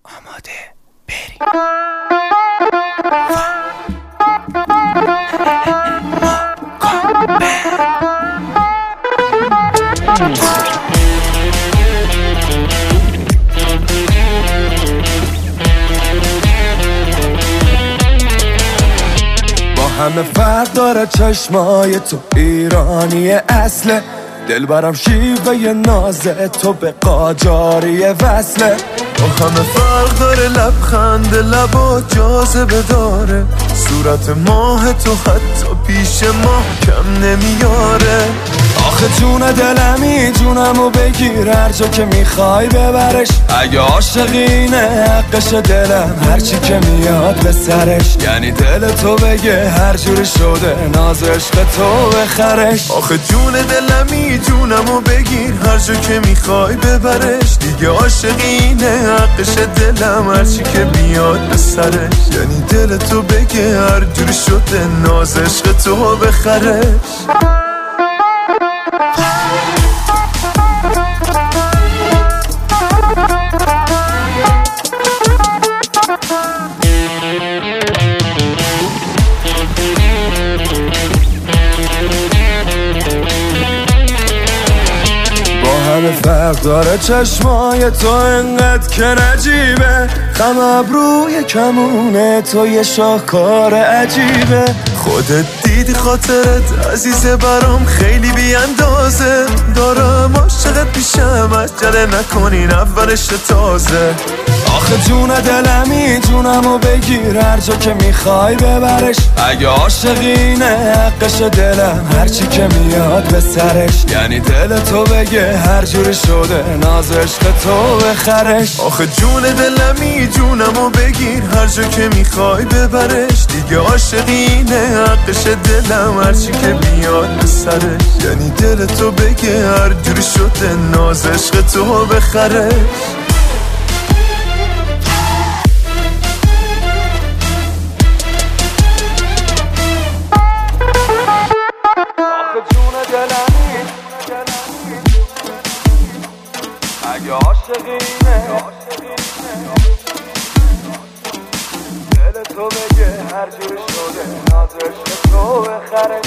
آماده بریم. با همه فرق داره چشمای تو ایرانی اصله، دلبرم شیوه نازه تو به قاجاری وصله. با همه فرق داره لبخند لبا جاذبه داره، صورت ماه تو حتی پیش ماه کم نمیاره. آخه جون دلمی جونمو بگیر هر جا که میخوای ببرش، اگه عاشقینه حقش دلم هرچی که میاد به سرش، یعنی دل تو بگه هر جوری شده ناز عشق تو بخرش. آخه جون دلمی جونمو بگیر هر جا که میخوای ببرش، دیگه عاشقینه حقش دلم هرچی که میاد به سرش، یعنی دل تو بگه هر جوری شده ناز عشق تو بخرش. همه فرق داره چشمای تو انقدر که نجیبه، خم ابروی کمونه تو یه شاهکار عجیبه. خودت دیدی خاطرت عزیزه برام خیلی بی اندازه، دارم عاشقت پیشم عجله نکنین اولش تازه. آخه جون دلمی جونمو بگیر هر جا که میخوای ببرش، اگه عاشقینه حقش دلم هرچی که میاد به سرش، یعنی دل تو بگه هر جوری شده ناز عشق تو بخرش. آخه جون دلمی جونمو بگیر هر جا که میخوای ببرش، دیگه عاشقینه حقش دلم هرچی که میاد به سرش، یعنی دل تو بگه هر جوری شده ناز عشق تو بخرش. اگه عاشقینه دل تو بگه هر جوری شده ناز عشق تو بخرش.